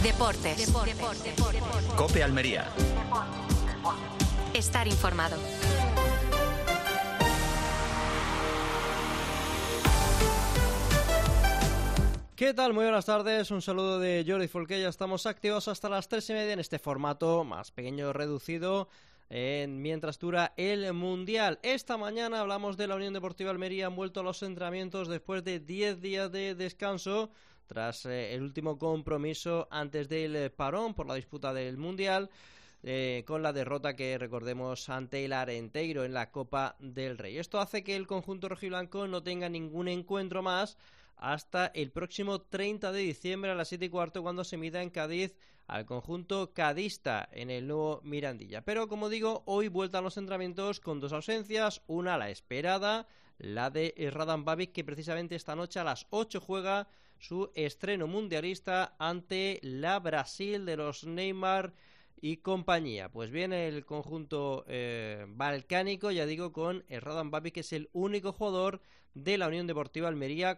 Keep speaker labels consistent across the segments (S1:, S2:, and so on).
S1: Deportes.
S2: COPE Almería.
S1: Estar informado.
S3: ¿Qué tal? Muy buenas tardes, un saludo de Jordi Folqué. Ya estamos activos hasta las 3:30 en este formato más pequeño, reducido, mientras dura el Mundial. Esta mañana hablamos de la Unión Deportiva Almería, han vuelto a los entrenamientos después de 10 días de descanso, tras el último compromiso antes del parón por la disputa del Mundial, con la derrota que recordemos ante el Arenteiro en la Copa del Rey. Esto hace que el conjunto rojiblanco no tenga ningún encuentro más hasta el próximo 30 de diciembre a las 7:15, cuando se mida en Cádiz al conjunto cadista en el nuevo Mirandilla. Pero como digo, hoy vuelta a los entrenamientos con dos ausencias, una la esperada, la de Radan Babic, que precisamente esta noche a las 8 juega su estreno mundialista ante la Brasil de los Neymar y compañía. Pues bien, el conjunto balcánico, ya digo, con Radan Babic, que es el único jugador de la Unión Deportiva Almería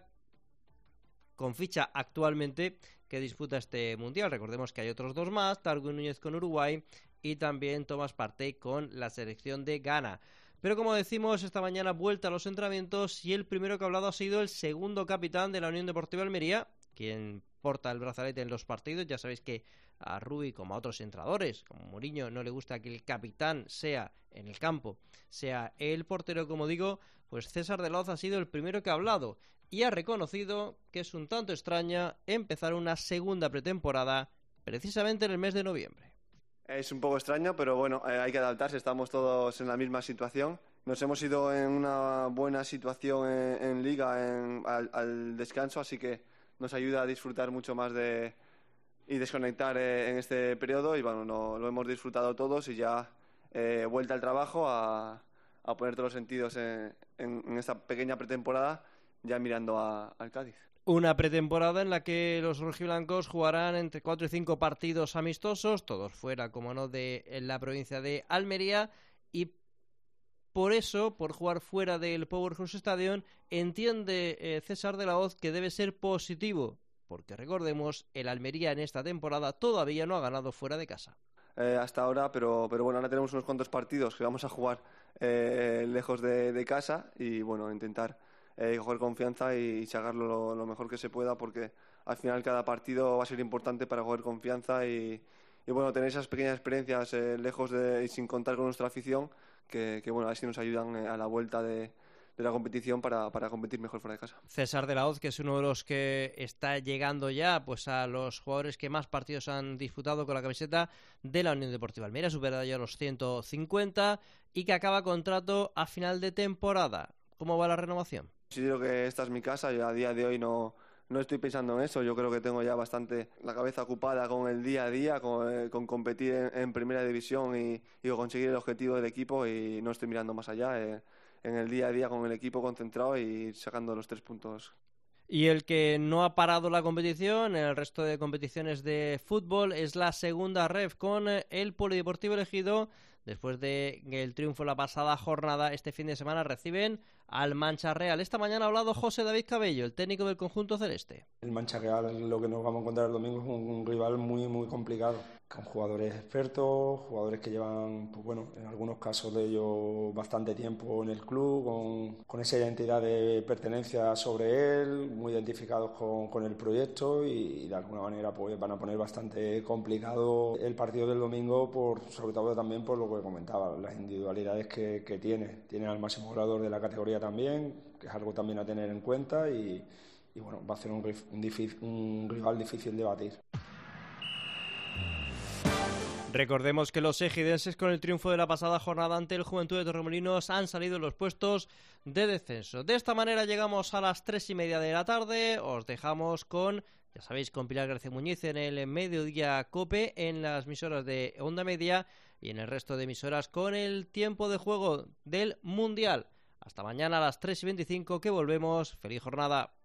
S3: con ficha actualmente que disputa este Mundial. Recordemos que hay otros dos más, Darwin Núñez con Uruguay y también Thomas Partey con la selección de Ghana. Pero como decimos, esta mañana vuelta a los entrenamientos, y el primero que ha hablado ha sido el segundo capitán de la Unión Deportiva Almería, quien porta el brazalete en los partidos. Ya sabéis que a Rui, como a otros entrenadores, como Mourinho, no le gusta que el capitán sea en el campo, sea el portero, como digo. Pues César de la Hoz ha sido el primero que ha hablado y ha reconocido que es un tanto extraña empezar una segunda pretemporada precisamente en el mes de noviembre.
S4: Es un poco extraño, pero bueno, hay que adaptarse, estamos todos en la misma situación. Nos hemos ido en una buena situación en Liga al descanso, así que nos ayuda a disfrutar mucho más y desconectar en este periodo, y bueno, lo hemos disfrutado todos, y ya vuelta al trabajo a poner todos los sentidos en esta pequeña pretemporada, ya mirando al Cádiz.
S3: Una pretemporada en la que los rojiblancos jugarán entre 4 y 5 partidos amistosos, todos fuera, como no, de la provincia de Almería, y por eso, por jugar fuera del Powerhouse Stadium, entiende César de la Hoz que debe ser positivo, porque recordemos, el Almería en esta temporada todavía no ha ganado fuera de casa.
S4: Hasta ahora, pero bueno, ahora tenemos unos cuantos partidos que vamos a jugar lejos de casa, y bueno, intentar coger confianza y sacarlo lo mejor que se pueda, porque al final cada partido va a ser importante para coger confianza y bueno, tener esas pequeñas experiencias lejos y sin contar con nuestra afición, que bueno, a ver si nos ayudan a la vuelta de la competición para competir mejor fuera de casa.
S3: César de la Hoz, que es uno de los que está llegando ya pues a los jugadores que más partidos han disputado con la camiseta de la Unión Deportiva Almería, superado ya los 150, y que acaba contrato a final de temporada. ¿Cómo va la renovación?
S4: Considero que esta es mi casa, yo a día de hoy no estoy pensando en eso. Yo creo que tengo ya bastante la cabeza ocupada con el día a día, con competir en primera división y conseguir el objetivo del equipo, y no estoy mirando más allá. En el día a día con el equipo concentrado y sacando los 3 puntos.
S3: Y el que no ha parado la competición en el resto de competiciones de fútbol es la segunda ref, con el Polideportivo Ejido. Después del triunfo la pasada jornada, este fin de semana reciben al Mancha Real. Esta mañana ha hablado José David Cabello, el técnico del conjunto celeste.
S5: El Mancha Real, lo que nos vamos a encontrar el domingo, es un rival muy muy complicado, con jugadores expertos, jugadores que llevan, pues bueno, en algunos casos de ellos bastante tiempo en el club, con esa identidad de pertenencia sobre él, muy identificados con el proyecto, y de alguna manera pues van a poner bastante complicado el partido del domingo, sobre todo también por lo que comentaba, las individualidades que tiene al máximo goleador de la categoría también, que es algo también a tener en cuenta, y bueno, va a ser un rival difícil de batir.
S3: Recordemos que los ejidenses, con el triunfo de la pasada jornada ante el Juventud de Torremolinos, han salido en los puestos de descenso. De esta manera llegamos a las 3:30 de la tarde. Os dejamos con, ya sabéis, con Pilar García Muñiz en el Mediodía COPE, en las emisoras de Onda Media, y en el resto de emisoras con el tiempo de juego del Mundial. Hasta mañana a las 3:25, que volvemos. ¡Feliz jornada!